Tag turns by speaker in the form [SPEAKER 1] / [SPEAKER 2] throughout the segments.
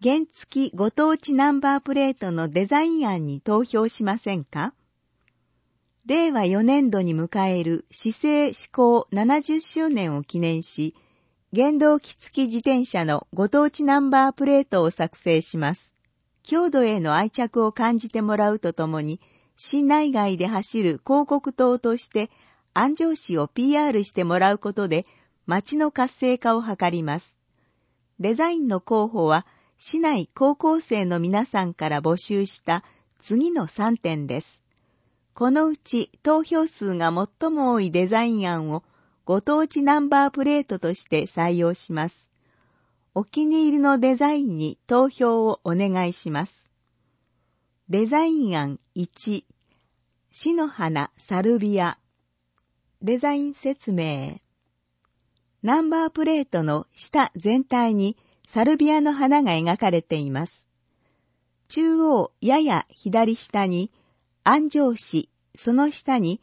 [SPEAKER 1] 原付ご当地ナンバープレートのデザイン案に投票しませんか？令和4年度に迎える市政施行70周年を記念し、原動機付き自転車のご当地ナンバープレートを作成します。郷土への愛着を感じてもらうとともに、市内外で走る広告塔として安城市を PR してもらうことで町の活性化を図ります。デザインの候補は市内高校生の皆さんから募集した次の3点です。このうち投票数が最も多いデザイン案をご当地ナンバープレートとして採用します。お気に入りのデザインに投票をお願いします。デザイン案1、市の花サルビア。デザイン説明。ナンバープレートの下全体にサルビアの花が描かれています。中央やや左下に安城市、その下に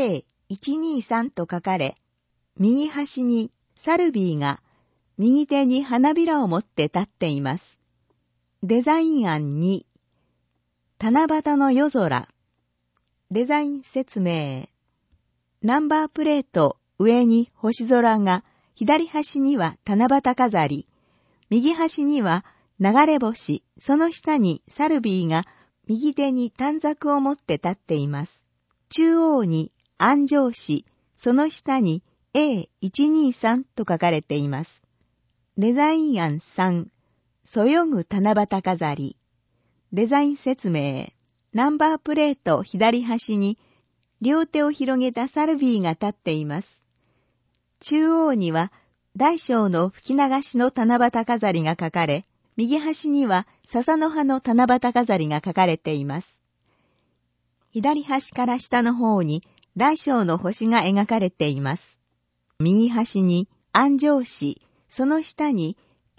[SPEAKER 1] A123 と書かれ、右端にサルビーが右手に花びらを持って立っています。デザイン案2、七夕の夜空。デザイン説明。ナンバープレート上に星空が、左端には七夕飾り、右端には流れ星、その下にサルビーが右手に短冊を持って立っています。中央に安城市、その下に A123 と書かれています。デザイン案3、そよぐ七夕飾り。デザイン説明。ナンバープレート左端に両手を広げたサルビーが立っています。中央には大小の吹き流しの七夕飾りが書かれ、右端には笹の葉の七夕飾りが書かれています。左端から下の方に大小の星が描かれています。右端に安城市、その下に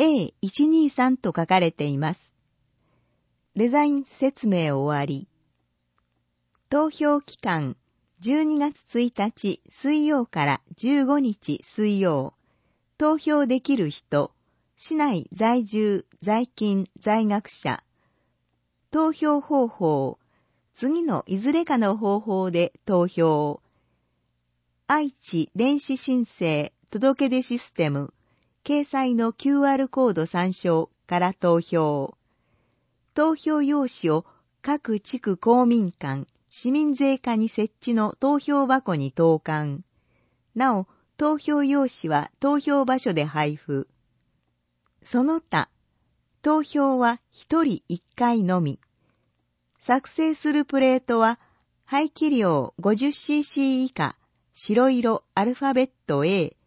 [SPEAKER 1] A123 と書かれています。デザイン説明終わり。投票期間12月1日水曜から15日水曜。投票できる人、市内在住、在勤、在学者。投票方法、次のいずれかの方法で投票。愛知電子申請届出システム、掲載の QR コード参照から投票。投票用紙を各地区公民館、市民税課に設置の投票箱に投函。なお、投票用紙は投票場所で配布。その他、投票は1人1回のみ。作成するプレートは、排気量 50cc 以下、白色アルファベット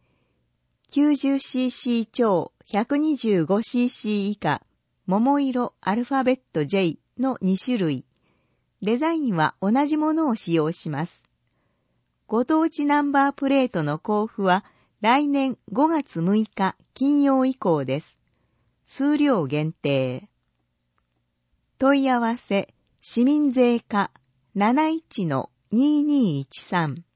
[SPEAKER 1] A、90cc 超 125cc 以下、桃色アルファベット J の2種類。デザインは同じものを使用します。ご当地ナンバープレートの交付は来年5月6日金曜以降です。数量限定。問い合わせ、市民税課 71-2213